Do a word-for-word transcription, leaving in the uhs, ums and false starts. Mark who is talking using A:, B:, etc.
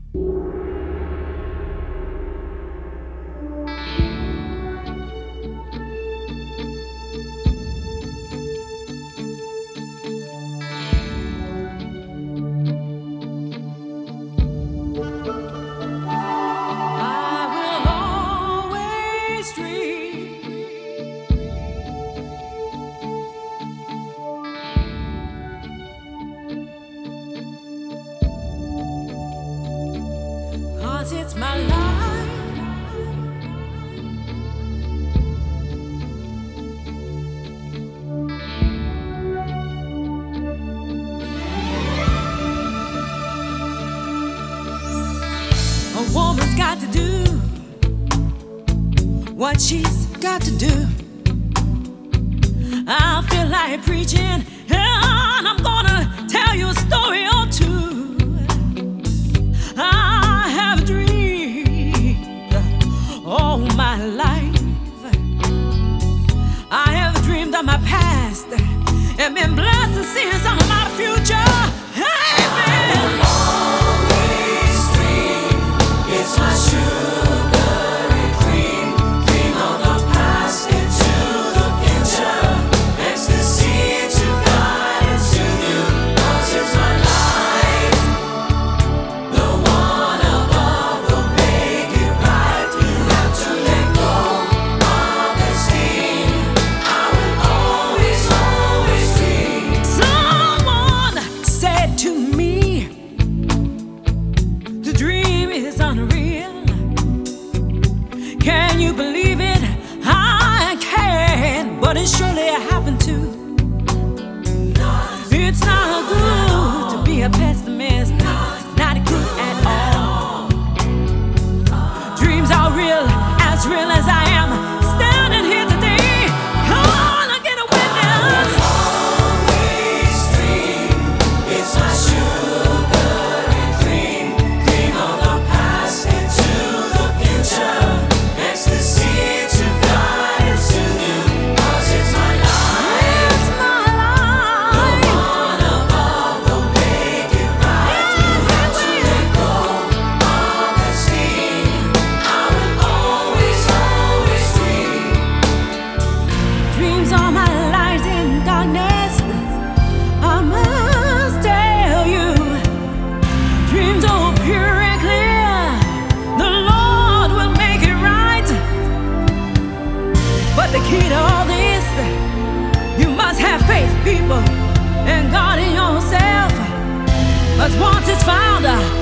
A: It's my life. A woman's got to do what she's got to do. I feel like preaching, and I'm gonna tell you a story or two. I have a dream all my life. I have dreamed of my past and been blessed to see some of my future. Amen.
B: Always dream, it's my sugary dream. Dream of the past into the future. Ecstasy to guide and soothe you, 'cause it's my life. The one above will make it right. You have to let go of the steam. I will always, always dream.
A: Someone said to me, the dream is unreal. Can you believe it? I can, but it surely happened to. It's not good to be a pessimist, not good at all. Dreams are real, as real as I am standing here today. Come on, I get a witness.
B: Always dream, it's my sugary dream. Dream of the past into the future. Ecstasy to guide and soothe you, 'cause it's my life.
A: It's my
B: The
A: life.
B: one above will make it right. You have to let go of the steam. I will always, always dream.
A: Dreams all my lives in darkness. I must tell you, dreams are pure and clear. The Lord will make it right. But the key to all this, you must have faith, people, and God in yourself. But once it's found,